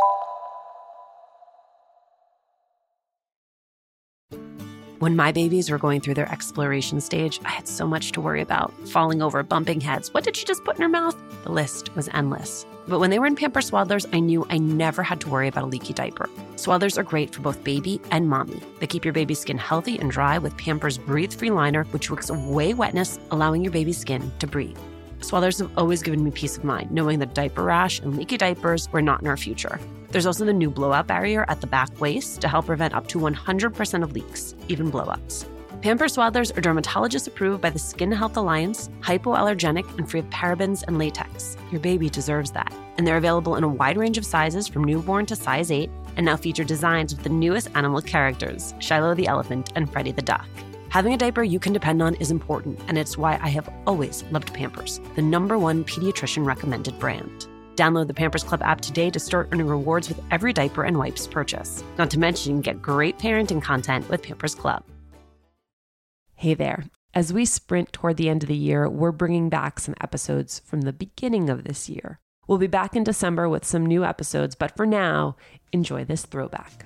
When my babies were going through their exploration stage, I had so much to worry about. Falling over, bumping heads. What did she just put in her mouth? The list was endless. But when they were in Pampers Swaddlers, I knew I never had to worry about a leaky diaper. Swaddlers are great for both baby and mommy. They keep your baby's skin healthy and dry with Pampers Breathe-Free Liner, which wicks away wetness, allowing your baby's skin to breathe. Swaddlers have always given me peace of mind, knowing that diaper rash and leaky diapers were not in our future. There's also the new blowout barrier at the back waist to help prevent up to 100% of leaks, even blowouts. Pampers Swaddlers are dermatologist approved by the Skin Health Alliance, hypoallergenic, and free of parabens and latex. Your baby deserves that. And they're available in a wide range of sizes from newborn to size 8, and now feature designs with the newest animal characters, Shiloh the elephant and Freddie the duck. Having a diaper you can depend on is important, and it's why I have always loved Pampers, the #1 pediatrician recommended brand. Download the Pampers Club app today to start earning rewards with every diaper and wipes purchase. Not to mention, get great parenting content with Pampers Club. Hey there. As we sprint toward the end of the year, we're bringing back some episodes from the beginning of this year. We'll be back in December with some new episodes, but for now, enjoy this throwback.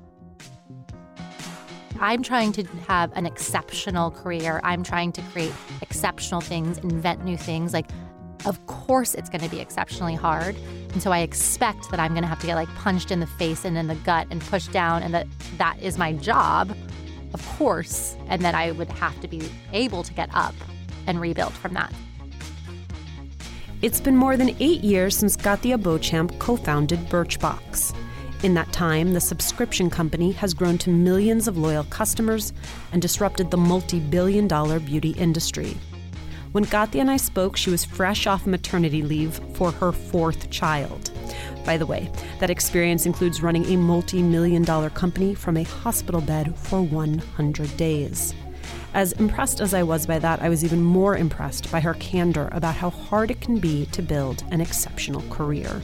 I'm trying to have an exceptional career. I'm trying to create exceptional things, invent new things. Like, of course it's going to be exceptionally hard. And so I expect that I'm going to have to get punched in the face and in the gut and pushed down, and that is my job, of course, and that I would have to be able to get up and rebuild from that. It's been more than 8 years since Katia Beauchamp co-founded Birchbox. In that time, the subscription company has grown to millions of loyal customers and disrupted the multi-billion-dollar beauty industry. When Katia and I spoke, she was fresh off maternity leave for her 4th child. By the way, that experience includes running a multi-million-dollar company from a hospital bed for 100 days. As impressed as I was by that, I was even more impressed by her candor about how hard it can be to build an exceptional career.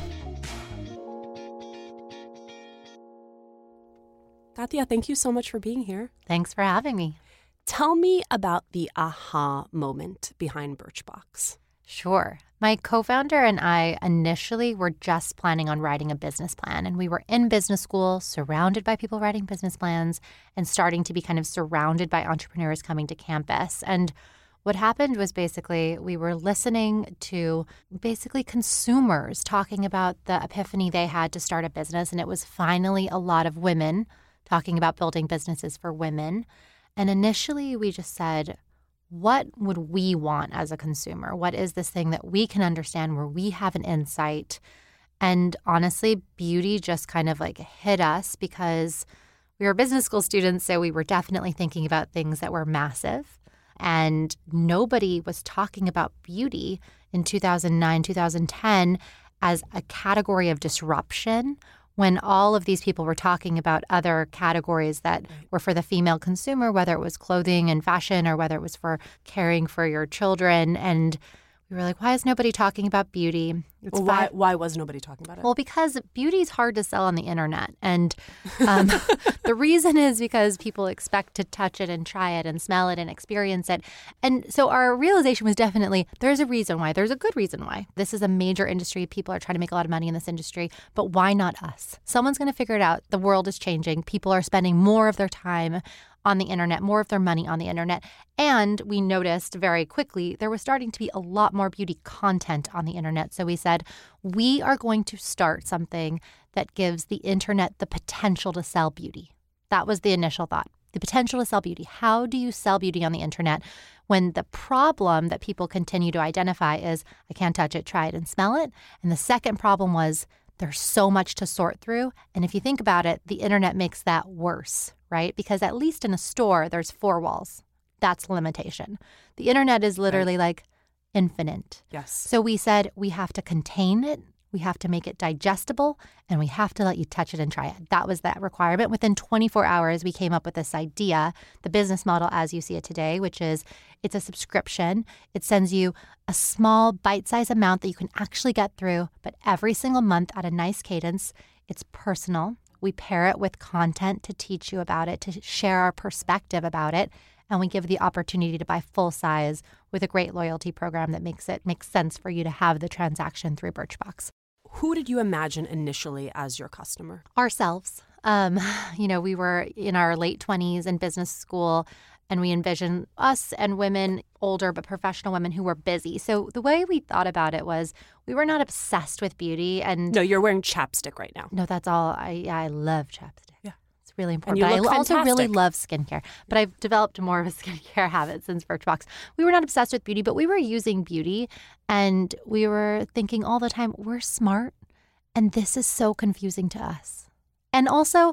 Katia, thank you so much for being here. Thanks for having me. Tell me about the aha moment behind Birchbox. Sure. My co-founder and I initially were just planning on writing a business plan, and we were in business school, surrounded by people writing business plans and starting to be kind of surrounded by entrepreneurs coming to campus. And what happened was basically we were listening to consumers talking about the epiphany they had to start a business, and it was finally a lot of women talking about building businesses for women. And initially we just said, what would we want as a consumer? What is this thing that we can understand where we have an insight? And honestly, beauty just kind of hit us because we were business school students, so we were definitely thinking about things that were massive. And nobody was talking about beauty in 2009, 2010 as a category of disruption, when all of these people were talking about other categories that were for the female consumer, whether it was clothing and fashion or whether it was for caring for your children. And we were like, why is nobody talking about beauty? Why was nobody talking about it? Well, because beauty is hard to sell on the internet. And the reason is because people expect to touch it and try it and smell it and experience it. And so our realization was definitely there's a reason why. There's a good reason why. This is a major industry. People are trying to make a lot of money in this industry. But why not us? Someone's going to figure it out. The world is changing. People are spending more of their time on the internet, more of their money on the internet. And we noticed very quickly there was starting to be a lot more beauty content on the internet. So we said, we are going to start something that gives the internet the potential to sell beauty. That was the initial thought, the potential to sell beauty. How do you sell beauty on the internet when the problem that people continue to identify is, I can't touch it, try it, and smell it? And the second problem was, there's so much to sort through. And if you think about it, the internet makes that worse, right? Because at least in a store, there's 4 walls. That's limitation. The internet is literally infinite. Yes. So we said we have to contain it, we have to make it digestible, and we have to let you touch it and try it. That was that requirement. Within 24 hours, we came up with this idea, the business model as you see it today, which is it's a subscription. It sends you a small bite-sized amount that you can actually get through, but every single month at a nice cadence. It's personal. We pair it with content to teach you about it, to share our perspective about it, and we give the opportunity to buy full size with a great loyalty program that makes sense for you to have the transaction through Birchbox. Who did you imagine initially as your customer? Ourselves. We were in our late 20s in business school, and we envisioned us and women, older but professional women who were busy. So the way we thought about it was we were not obsessed with beauty. And no, you're wearing chapstick right now. No, that's all. I love chapstick. Yeah. It's really important. And you look I also fantastic. really love skincare. But I've developed more of a skincare habit since Birchbox. We were not obsessed with beauty, but we were using beauty. And we were thinking all the time, we're smart. And this is so confusing to us. And also,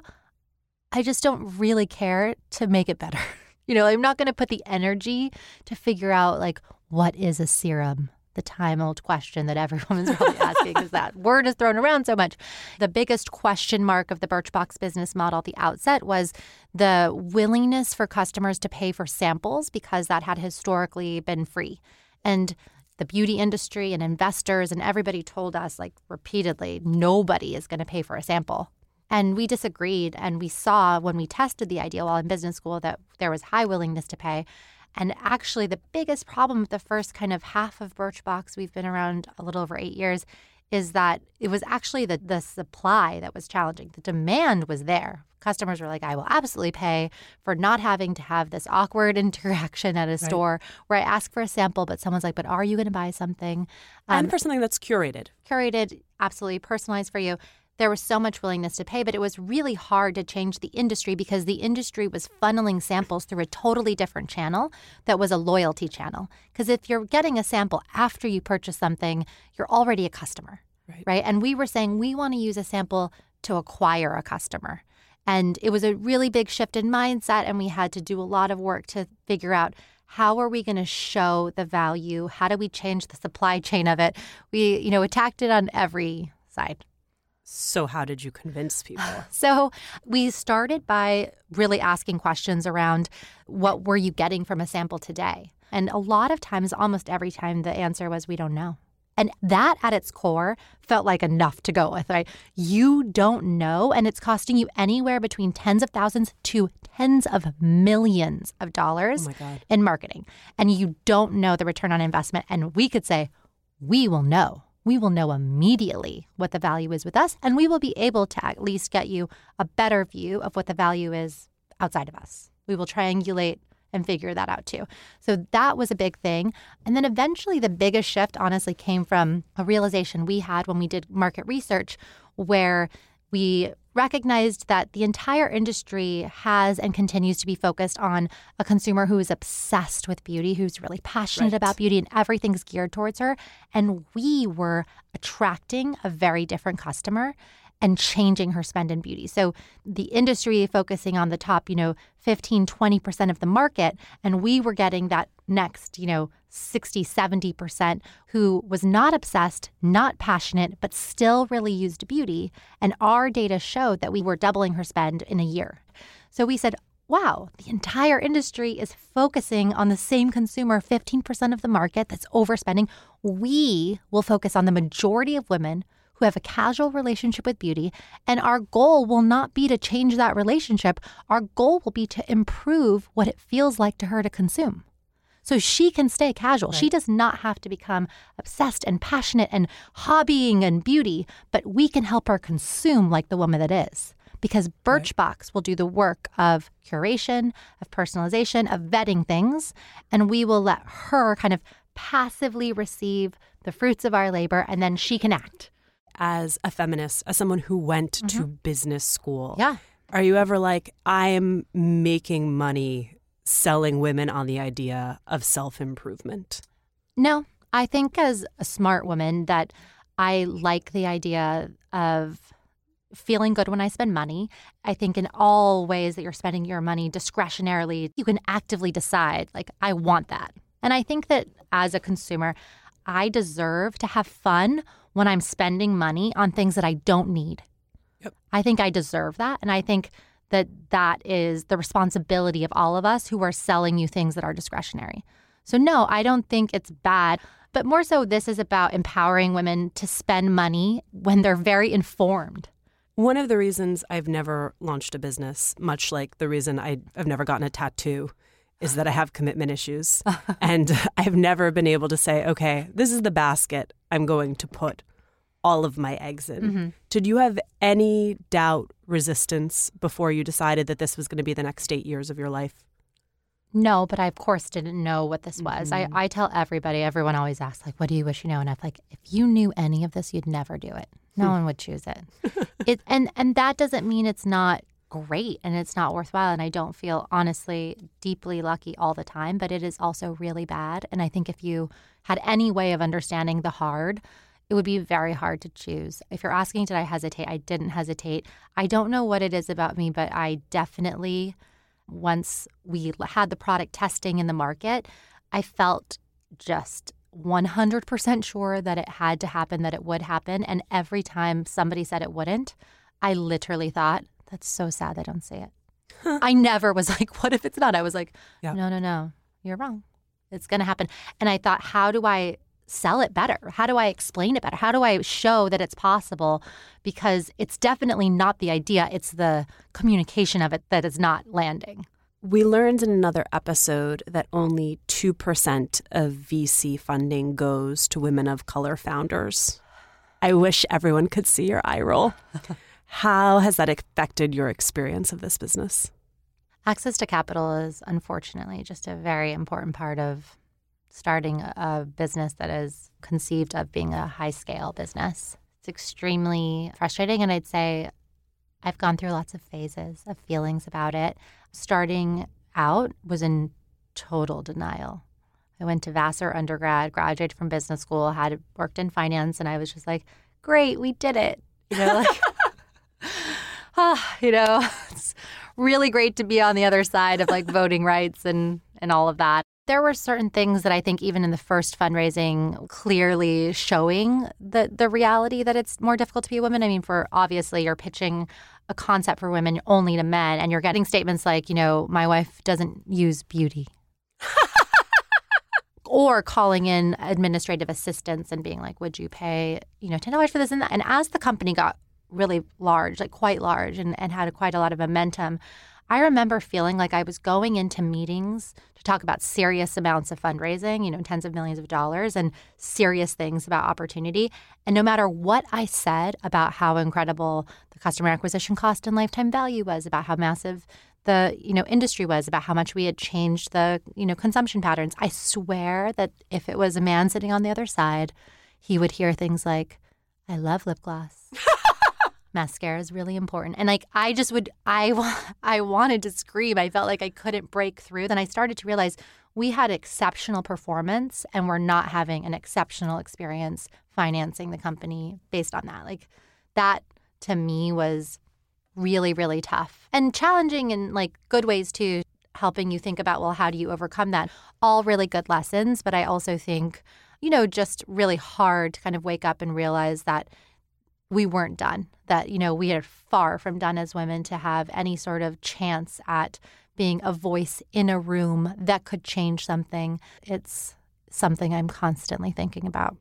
I just don't really care to make it better. I'm not going to put the energy to figure out, like, what is a serum? The time-old question that every woman's probably asking because that word is thrown around so much. The biggest question mark of the Birchbox business model at the outset was the willingness for customers to pay for samples because that had historically been free. And the beauty industry and investors and everybody told us, like, repeatedly, nobody is going to pay for a sample. And we disagreed, and we saw when we tested the idea while in business school that there was high willingness to pay. And actually, the biggest problem with the first kind of half of Birchbox, we've been around a little over 8 years, is that it was actually the supply that was challenging. The demand was there. Customers were like, I will absolutely pay for not having to have this awkward interaction at a store where I ask for a sample, but someone's like, but are you going to buy something? And for something that's curated. Curated, absolutely personalized for you. There was so much willingness to pay, but it was really hard to change the industry because the industry was funneling samples through a totally different channel that was a loyalty channel. Because if you're getting a sample after you purchase something, you're already a customer, right? And we were saying we want to use a sample to acquire a customer. And it was a really big shift in mindset, and we had to do a lot of work to figure out how are we going to show the value? How do we change the supply chain of it? We, attacked it on every side. So how did you convince people? So we started by really asking questions around what were you getting from a sample today? And a lot of times, almost every time, the answer was we don't know. And that at its core felt like enough to go with, right? You don't know, and it's costing you anywhere between tens of thousands to tens of millions of dollars in marketing. And you don't know the return on investment. And we could say, we will know. We will know immediately what the value is with us, and we will be able to at least get you a better view of what the value is outside of us. We will triangulate and figure that out too. So that was a big thing. And then eventually the biggest shift honestly came from a realization we had when we did market research where we recognized that the entire industry has and continues to be focused on a consumer who is obsessed with beauty, who's really passionate about beauty, and everything's geared towards her. And we were attracting a very different customer and changing her spend in beauty. So the industry focusing on the top, 15, 20% of the market, and we were getting that next, 60, 70% who was not obsessed, not passionate, but still really used beauty. And our data showed that we were doubling her spend in a year. So we said, wow, the entire industry is focusing on the same consumer, 15% of the market that's overspending. We will focus on the majority of women who have a casual relationship with beauty, and our goal will not be to change that relationship. Our goal will be to improve what it feels like to her to consume. So she can stay casual. She does not have to become obsessed and passionate and hobbying and beauty, but we can help her consume like the woman that is. Because Birchbox will do the work of curation, of personalization, of vetting things, and we will let her kind of passively receive the fruits of our labor, and then she can act. As a feminist, as someone who went to business school, Yeah. Are you ever like, I'm making money selling women on the idea of self-improvement? No, I think as a smart woman that I like the idea of feeling good when I spend money. I think in all ways that you're spending your money discretionarily, you can actively decide, like, I want that. And I think that as a consumer, I deserve to have fun when I'm spending money on things that I don't need. Yep. I think I deserve that. And I think that that is the responsibility of all of us who are selling you things that are discretionary. So no, I don't think it's bad. But more so, this is about empowering women to spend money when they're very informed. One of the reasons I've never launched a business, much like the reason I've never gotten a tattoo, is that I have commitment issues. And I've never been able to say, okay, this is the basket I'm going to put all of my eggs in. Did you have any doubt, resistance before you decided that this was going to be the next 8 years of your life? No, but I, of course, didn't know what this was. I tell everybody, everyone always asks, like, what do you wish you know? And I'm like, if you knew any of this, you'd never do it. No one would choose it. And that doesn't mean it's not great and it's not worthwhile. And I don't feel, honestly, deeply lucky all the time, but it is also really bad. And I think if you had any way of understanding the hard, it would be very hard to choose. If you're asking, did I hesitate? I didn't hesitate. I don't know what it is about me, but I definitely, once we had the product testing in the market, I felt just 100% sure that it had to happen, that it would happen. And every time somebody said it wouldn't, I literally thought, that's so sad they don't say it. I never was like, what if it's not? I was like, no, you're wrong. It's going to happen. And I thought, how do I sell it better? How do I explain it better? How do I show that it's possible? Because it's definitely not the idea. It's the communication of it that is not landing. We learned in another episode that only 2% of VC funding goes to women of color founders. I wish everyone could see your eye roll. How has that affected your experience of this business? Access to capital is unfortunately just a very important part of starting a business that is conceived of being a high-scale business. It's extremely frustrating, and I'd say I've gone through lots of phases of feelings about it. Starting out was in total denial. I went to Vassar undergrad, graduated from business school, had worked in finance, and I was just like, great, we did it. It's really great to be on the other side of like voting rights and all of that. There were certain things that I think even in the first fundraising clearly showing the reality that it's more difficult to be a woman. I mean, for obviously you're pitching a concept for women only to men and you're getting statements like, my wife doesn't use beauty. Or calling in administrative assistants and being like, would you pay, $10 for this and that? And as the company got really large, like quite large and had quite a lot of momentum, I remember feeling like I was going into meetings to talk about serious amounts of fundraising, tens of millions of dollars and serious things about opportunity. And no matter what I said about how incredible the customer acquisition cost and lifetime value was, about how massive the industry was, about how much we had changed the consumption patterns, I swear that if it was a man sitting on the other side, he would hear things like, I love lip gloss. Mascara is really important. And I wanted to scream. I felt like I couldn't break through. Then I started to realize we had exceptional performance and we're not having an exceptional experience financing the company based on that. Like that to me was really, really tough and challenging in like good ways too, helping you think about, well, how do you overcome that? All really good lessons. But I also think, just really hard to kind of wake up and realize that we weren't done, that, we are far from done as women to have any sort of chance at being a voice in a room that could change something. It's something I'm constantly thinking about.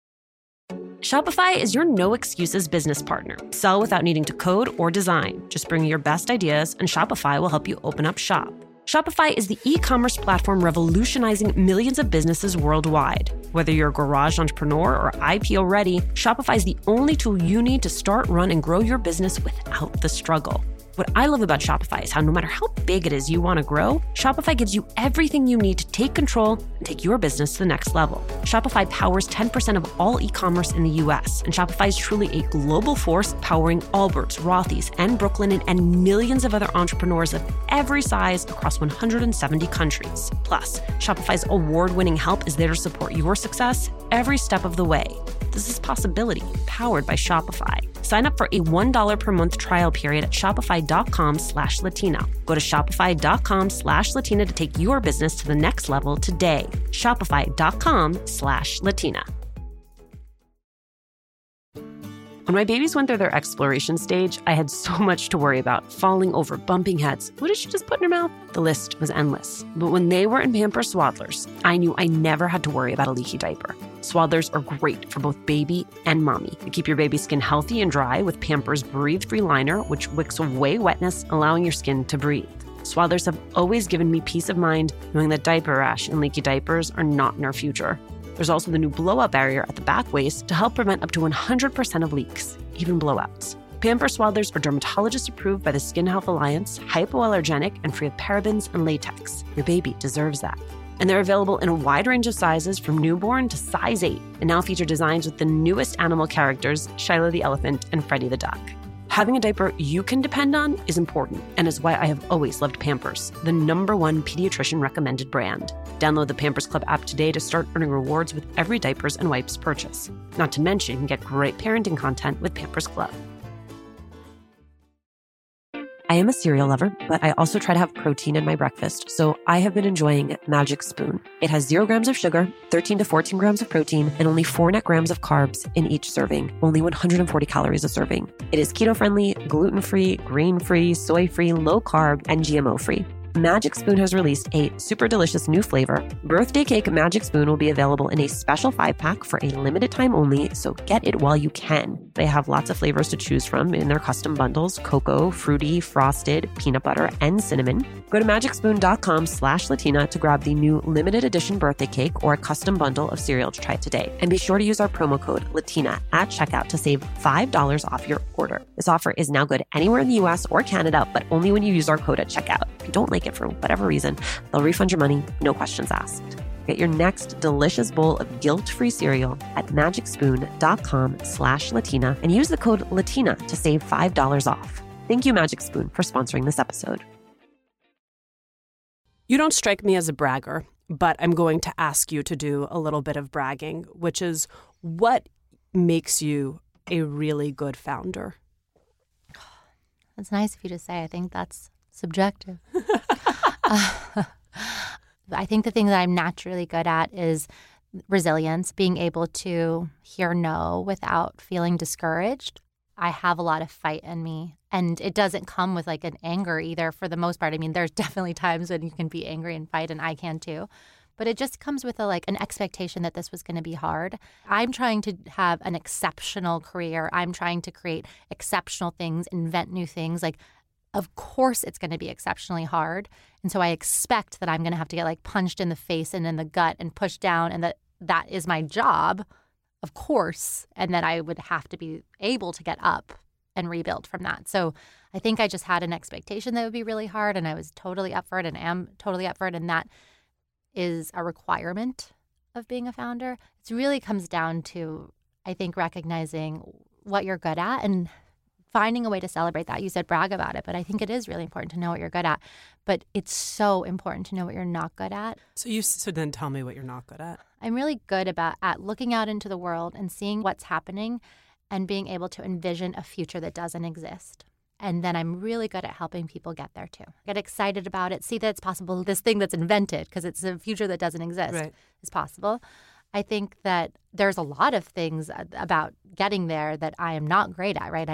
Shopify is your no excuses business partner. Sell without needing to code or design. Just bring your best ideas and Shopify will help you open up shop. Shopify is the e-commerce platform revolutionizing millions of businesses worldwide. Whether you're a garage entrepreneur or IPO ready, Shopify is the only tool you need to start, run, and grow your business without the struggle. What I love about Shopify is how no matter how big it is you want to grow, Shopify gives you everything you need to take control and take your business to the next level. Shopify powers 10% of all e-commerce in the US, and Shopify is truly a global force powering Allbirds, Rothy's, and Brooklinen, and millions of other entrepreneurs of every size across 170 countries. Plus, Shopify's award-winning help is there to support your success every step of the way. This is Possibility, powered by Shopify. Sign up for a $1 per month trial period at shopify.com/Latina. Go to shopify.com/Latina to take your business to the next level today. Shopify.com/Latina. When my babies went through their exploration stage, I had so much to worry about. Falling over, bumping heads. What did she just put in her mouth? The list was endless. But when they were in Pampers Swaddlers, I knew I never had to worry about a leaky diaper. Swaddlers are great for both baby and mommy. They keep your baby's skin healthy and dry with Pampers Breathe-Free Liner, which wicks away wetness, allowing your skin to breathe. Swaddlers have always given me peace of mind knowing that diaper rash and leaky diapers are not in our future. There's also the new blowout barrier at the back waist to help prevent up to 100% of leaks, even blowouts. Pampers Swaddlers are dermatologist approved by the Skin Health Alliance, hypoallergenic, and free of parabens and latex. Your baby deserves that. And they're available in a wide range of sizes from newborn to size 8, and now feature designs with the newest animal characters, Shiloh the elephant and Freddie the duck. Having a diaper you can depend on is important, and is why I have always loved Pampers, the #1 pediatrician recommended brand. Download the Pampers Club app today to start earning rewards with every diapers and wipes purchase. Not to mention, you can get great parenting content with Pampers Club. I am a cereal lover, but I also try to have protein in my breakfast, so I have been enjoying Magic Spoon. It has 0 grams of sugar, 13 to 14 grams of protein, and only 4 net grams of carbs in each serving, only 140 calories a serving. It is keto-friendly, gluten-free, grain-free, soy-free, low-carb, and GMO-free. Magic Spoon has released a super delicious new flavor. Birthday Cake Magic Spoon will be available in a special 5-pack for a limited time only, so get it while you can. They have lots of flavors to choose from in their custom bundles: cocoa, fruity, frosted, peanut butter, and cinnamon. Go to magicspoon.com/Latina to grab the new limited edition birthday cake or a custom bundle of cereal to try today. And be sure to use our promo code LATINA at checkout to save $5 off your order. This offer is now good anywhere in the US or Canada, but only when you use our code at checkout. If you don't like it for whatever reason, they'll refund your money, no questions asked. Get your next delicious bowl of guilt-free cereal at magicspoon.com/Latina and use the code LATINA to save $5 off. Thank you, Magic Spoon, for sponsoring this episode. You don't strike me as a bragger, but I'm going to ask you to do a little bit of bragging, which is, what makes you a really good founder? That's nice of you to say. I think that's subjective. I think the thing that I'm naturally good at is resilience, being able to hear no without feeling discouraged. I have a lot of fight in me, and it doesn't come with like an anger either for the most part. I mean, there's definitely times when you can be angry and fight, and I can too. But it just comes with an expectation that this was going to be hard. I'm trying to have an exceptional career. I'm trying to create exceptional things, invent new things. Like, of course it's going to be exceptionally hard. And so I expect that I'm going to have to get like punched in the face and in the gut and pushed down, and that is my job, of course, and that I would have to be able to get up and rebuild from that. So I think I just had an expectation that it would be really hard, and I was totally up for it and am totally up for it, and that is a requirement of being a founder. It really comes down to, I think, recognizing what you're good at and finding a way to celebrate that. You said brag about it, but I think it is really important to know what you're good at. But it's so important to know what you're not good at. So then tell me what you're not good at. I'm really good at looking out into the world and seeing what's happening and being able to envision a future that doesn't exist. And then I'm really good at helping people get there too. Get excited about it, see that it's possible. This thing that's invented, because it's a future that doesn't exist, is possible. I think that there's a lot of things about getting there that I am not great at, right?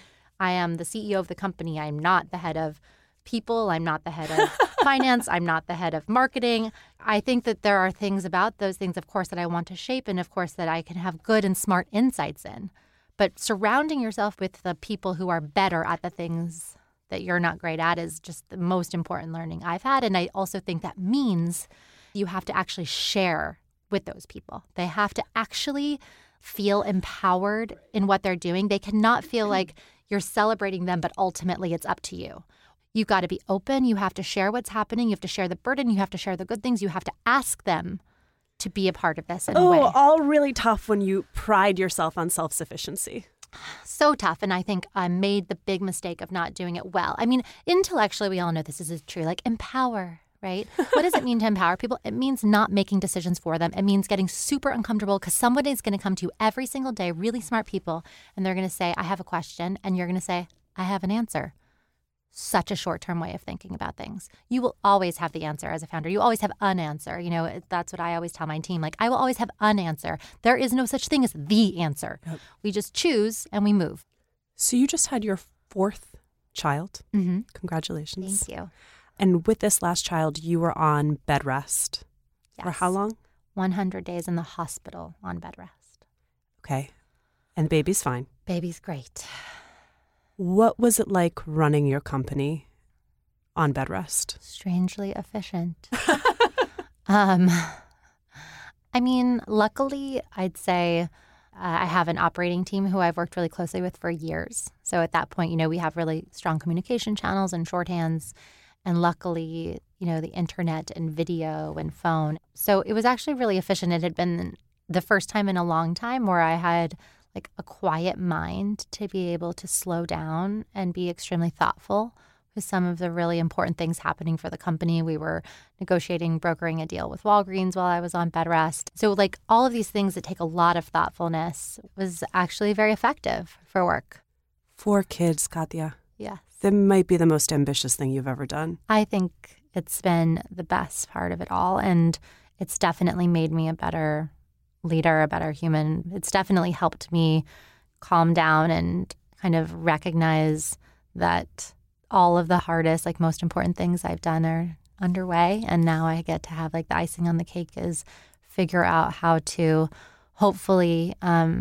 I am the CEO of the company. I'm not the head of people. I'm not the head of finance. I'm not the head of marketing. I think that there are things about those things, of course, that I want to shape, and of course that I can have good and smart insights in. But surrounding yourself with the people who are better at the things that you're not great at is just the most important learning I've had. And I also think that means you have to actually share with those people. They have to actually feel empowered in what they're doing. They cannot feel like you're celebrating them, but ultimately it's up to you. You've got to be open. You have to share what's happening. You have to share the burden. You have to share the good things. You have to ask them to be a part of this in a way. All really tough when you pride yourself on self-sufficiency. So tough. And I think I made the big mistake of not doing it well. I mean, intellectually, we all know this is true. Like, empower, right? What does it mean to empower people? It means not making decisions for them. It means getting super uncomfortable because somebody is going to come to you every single day, really smart people, and they're going to say, I have a question. And you're going to say, I have an answer. Such a short-term way of thinking about things. You will always have the answer as a founder. You always have an answer. You know, that's what I always tell my team. Like, I will always have an answer. There is no such thing as the answer. Yep. We just choose and we move. So you just had your 4th child. Mm-hmm. Congratulations. Thank you. And with this last child, you were on bed rest. Yes. For how long? 100 days in the hospital on bed rest. Okay. And baby's fine. Baby's great. What was it like running your company on bed rest? Strangely efficient. I mean, luckily, I'd say I have an operating team who I've worked really closely with for years. So at that point, we have really strong communication channels and shorthands. And luckily, the internet and video and phone. So it was actually really efficient. It had been the first time in a long time where I had like a quiet mind to be able to slow down and be extremely thoughtful with some of the really important things happening for the company. We were negotiating, brokering a deal with Walgreens while I was on bed rest. So like all of these things that take a lot of thoughtfulness was actually very effective for work. 4 kids, Katya. Yes. That might be the most ambitious thing you've ever done. I think it's been the best part of it all. And it's definitely made me a better leader, a better human. It's definitely helped me calm down and kind of recognize that all of the hardest, like most important things I've done are underway. And now I get to have like the icing on the cake is figure out how to hopefully,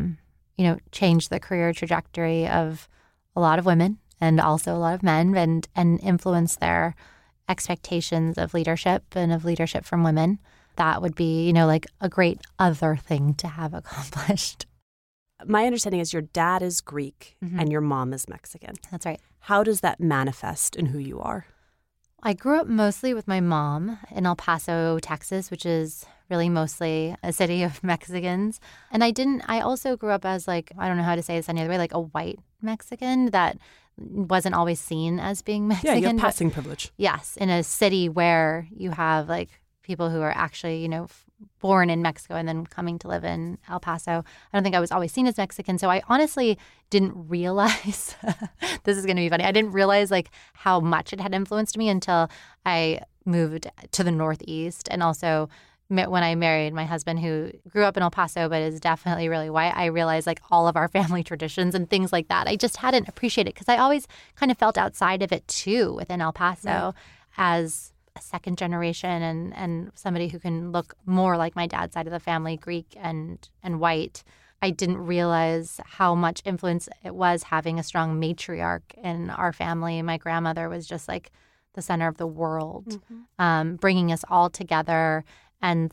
change the career trajectory of a lot of women and also a lot of men and influence their expectations of leadership and of leadership from women. That would be, like a great other thing to have accomplished. My understanding is your dad is Greek and your mom is Mexican. That's right. How does that manifest in who you are? I grew up mostly with my mom in El Paso, Texas, which is really mostly a city of Mexicans. And I also grew up as like, I don't know how to say this any other way, like a white Mexican that wasn't always seen as being Mexican. Yeah, you have passing privilege. Yes, in a city where you have like people who are actually, born in Mexico and then coming to live in El Paso. I don't think I was always seen as Mexican. So I honestly didn't realize, this is going to be funny, I didn't realize like how much it had influenced me until I moved to the Northeast. And also when I married my husband, who grew up in El Paso but is definitely really white, I realized like all of our family traditions and things like that. I just hadn't appreciated because I always kind of felt outside of it too within El Paso as a second generation and somebody who can look more like my dad's side of the family, Greek and white. I didn't realize how much influence it was having a strong matriarch in our family. My grandmother was just like the center of the world, bringing us all together and,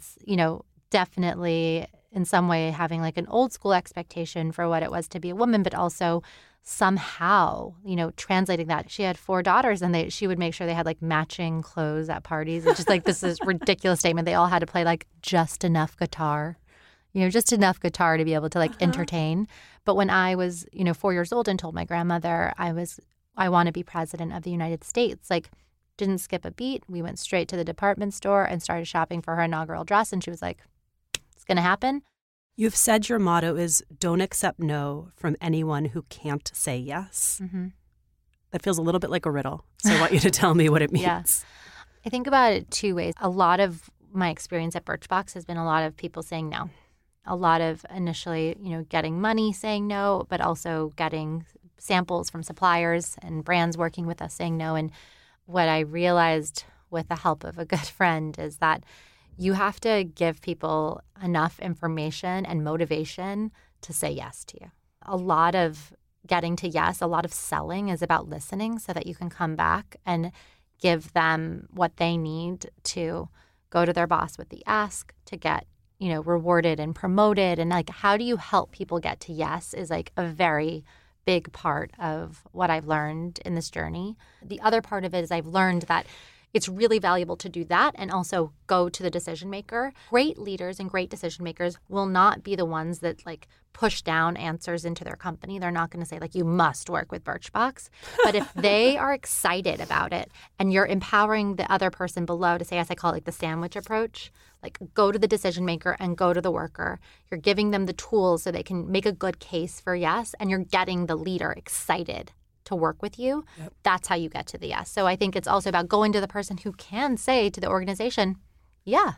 definitely in some way having like an old school expectation for what it was to be a woman, but also somehow, translating that. She had 4 daughters and she would make sure they had like matching clothes at parties. It's just like this is ridiculous statement. They all had to play like just enough guitar, just enough guitar to be able to like entertain. But when I was, 4 years old and told my grandmother I want to be president of the United States, like didn't skip a beat. We went straight to the department store and started shopping for her inaugural dress. And she was like, it's going to happen. You've said your motto is don't accept no from anyone who can't say yes. That feels a little bit like a riddle. So I want you to tell me what it means. Yes. I think about it 2 ways. A lot of my experience at Birchbox has been a lot of people saying no. A lot of initially, getting money saying no, but also getting samples from suppliers and brands working with us saying no. And what I realized with the help of a good friend is that you have to give people enough information and motivation to say yes to you. A lot of getting to yes, a lot of selling is about listening so that you can come back and give them what they need to go to their boss with the ask, to get, rewarded and promoted. And like, how do you help people get to yes is like a very big part of what I've learned in this journey. The other part of it is I've learned that it's really valuable to do that and also go to the decision maker. Great leaders and great decision makers will not be the ones that like push down answers into their company. They're not going to say like, you must work with Birchbox. But if they are excited about it and you're empowering the other person below to say, as I call it, like the sandwich approach, like go to the decision maker and go to the worker. You're giving them the tools so they can make a good case for yes, and you're getting the leader excited to work with you. Yep. That's how you get to the yes. So I think it's also about going to the person who can say to the organization, yeah.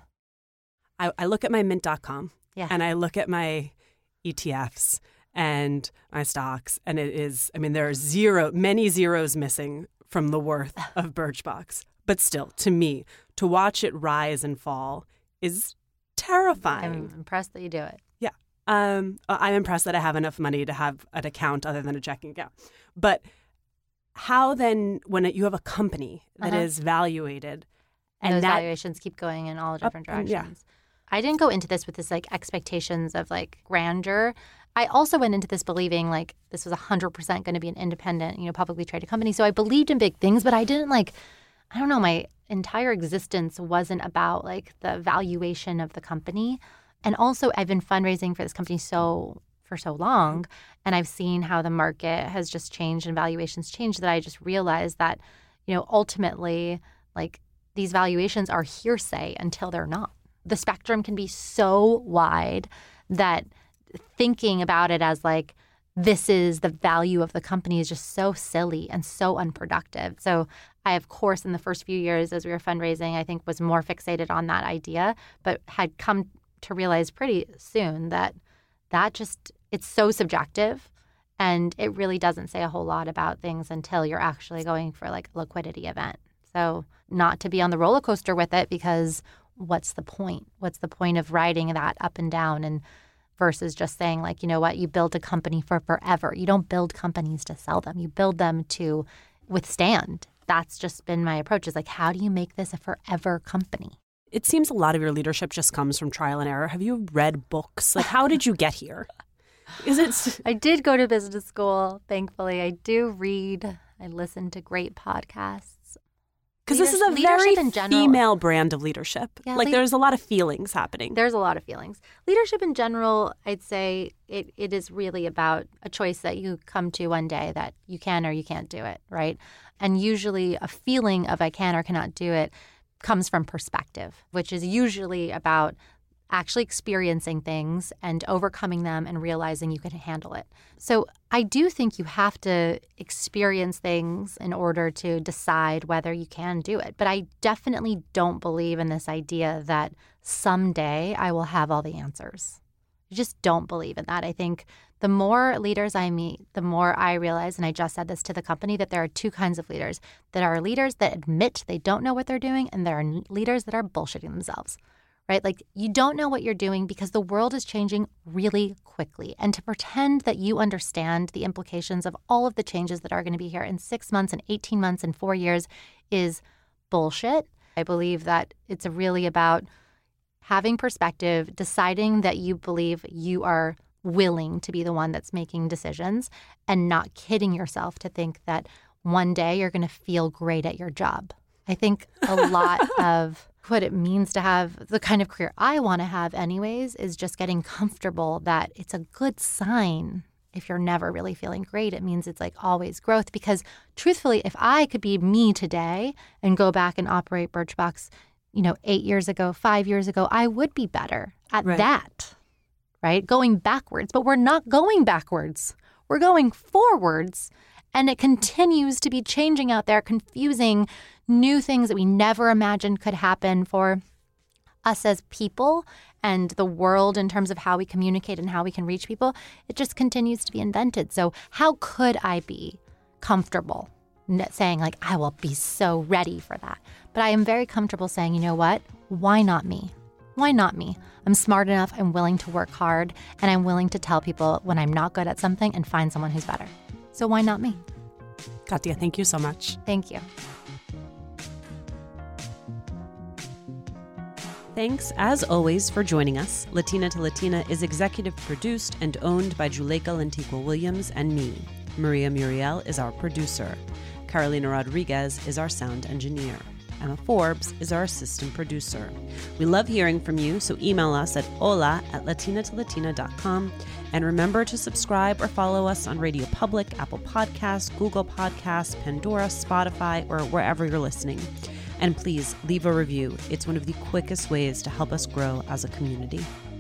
I look at my mint.com and I look at my ETFs and my stocks, and it is, there are many zeros missing from the worth of Birchbox. But still, to me, to watch it rise and fall is terrifying. I'm impressed that you do it. Yeah. I'm impressed that I have enough money to have an account other than a checking account. But how then, when you have a company that is valuated, and those valuations keep going in all different directions. I didn't go into this with this like expectations of like grandeur. I also went into this believing like this was 100% going to be an independent, publicly traded company. So I believed in big things, but I didn't I don't know, my entire existence wasn't about like the valuation of the company. And also I've been fundraising for this company for so long, and I've seen how the market has just changed and valuations changed, that I just realized that, ultimately like these valuations are hearsay until they're not. The spectrum can be so wide that thinking about it as like this is the value of the company is just so silly and so unproductive. So I, of course, in the first few years as we were fundraising, I think was more fixated on that idea, but had come to realize pretty soon that just, it's so subjective, and it really doesn't say a whole lot about things until you're actually going for like a liquidity event. So not to be on the roller coaster with it, because what's the point? What's the point of riding that up and down, and versus just saying like, you know what, you build a company for forever. You don't build companies to sell them. You build them to withstand. That's just been my approach, is like, how do you make this a forever company? It seems a lot of your leadership just comes from trial and error. Have you read books? Like, how did you get here? I did go to business school, thankfully. I do read. I listen to great podcasts. Because this is a very female brand of leadership. Yeah, there's a lot of feelings happening. There's a lot of feelings. Leadership in general, I'd say it is really about a choice that you come to one day that you can or you can't do it, right? And usually a feeling of I can or cannot do it comes from perspective, which is usually about actually experiencing things and overcoming them and realizing you can handle it. So I do think you have to experience things in order to decide whether you can do it. But I definitely don't believe in this idea that someday I will have all the answers. I just don't believe in that. I think the more leaders I meet, the more I realize, and I just said this to the company, that there are two kinds of leaders. There are leaders that admit they don't know what they're doing, and there are leaders that are bullshitting themselves. Right? Like, you don't know what you're doing because the world is changing really quickly. And to pretend that you understand the implications of all of the changes that are going to be here in 6 months and 18 months and 4 years is bullshit. I believe that it's really about having perspective, deciding that you believe you are willing to be the one that's making decisions, and not kidding yourself to think that one day you're going to feel great at your job. I think a lot of what it means to have the kind of career I want to have anyways is just getting comfortable that it's a good sign if you're never really feeling great. It means it's like always growth, because truthfully, if I could be me today and go back and operate Birchbox, 8 years ago, 5 years ago, I would be better at that, right? Going backwards. But we're not going backwards. We're going forwards. And it continues to be changing out there, confusing new things that we never imagined could happen for us as people and the world in terms of how we communicate and how we can reach people. It just continues to be invented. So how could I be comfortable saying like, I will be so ready for that? But I am very comfortable saying, you know what? Why not me? Why not me? I'm smart enough. I'm willing to work hard, and I'm willing to tell people when I'm not good at something and find someone who's better. So why not me? Katya, thank you so much. Thank you. Thanks, as always, for joining us. Latina to Latina is executive produced and owned by Juleyka Lantigua Williams and me. Maria Muriel is our producer. Carolina Rodriguez is our sound engineer. Emma Forbes is our assistant producer. We love hearing from you, so email us at hola@latinatolatina.com. And remember to subscribe or follow us on Radio Public, Apple Podcasts, Google Podcasts, Pandora, Spotify, or wherever you're listening. And please leave a review. It's one of the quickest ways to help us grow as a community.